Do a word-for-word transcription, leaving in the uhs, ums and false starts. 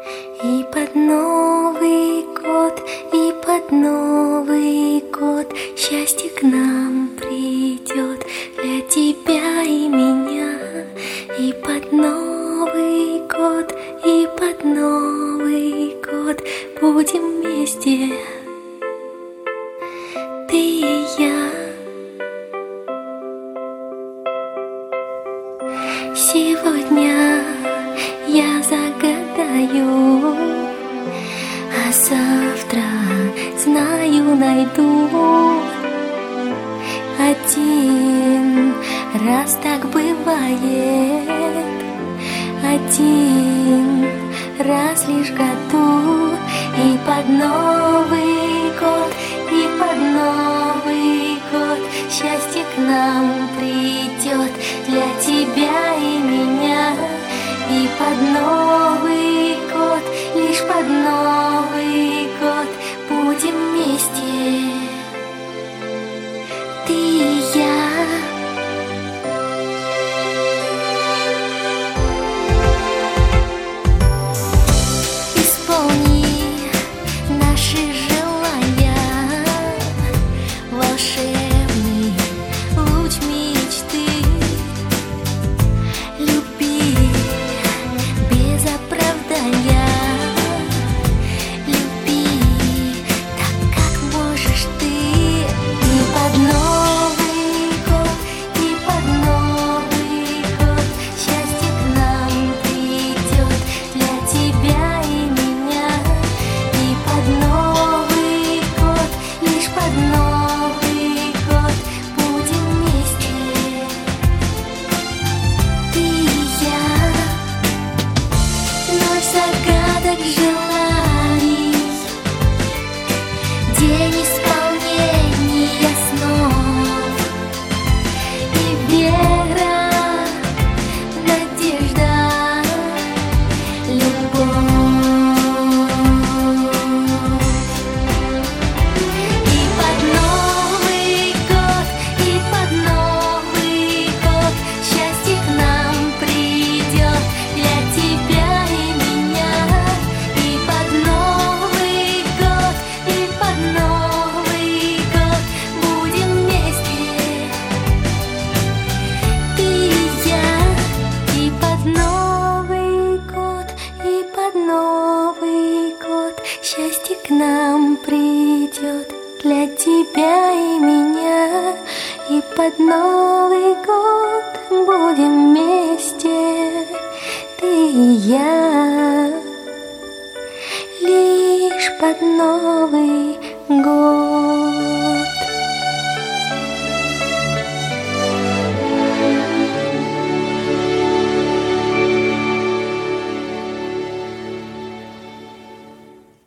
И под Новый год, и под Новый год счастье к нам придет для тебя и меня. И под Новый год, и под Новый год будем вместе, ты и я. Сегодня я загадаю, а завтра, знаю, найду. Один раз так бывает, один раз лишь в году. И под Новый год, и под Новый год счастье к нам придет для тебя и меня. И под Новый год, лишь под Новый год будем вместе, ты и я. Исполни наши желания, волшебный луч мечты. Люби без оправдания, люби так, как можешь ты. И под Новый год, и под Новый год счастье к нам придет для тебя и меня. И под Новый год, лишь под Новый год будем вместе, ты и я. Ночь загадок, желаний, день исполнения снов. И вера, надежда, любовь. И под Новый год, и под Новый год счастье к нам придет для тебя и меня. И под Новый год, и под Новый год будем вместе, ты и я. И под Новый год, и под Новый год счастье к нам придет для тебя и меня. И под Новый год будем вместе, ты и я. Лишь под Новый год.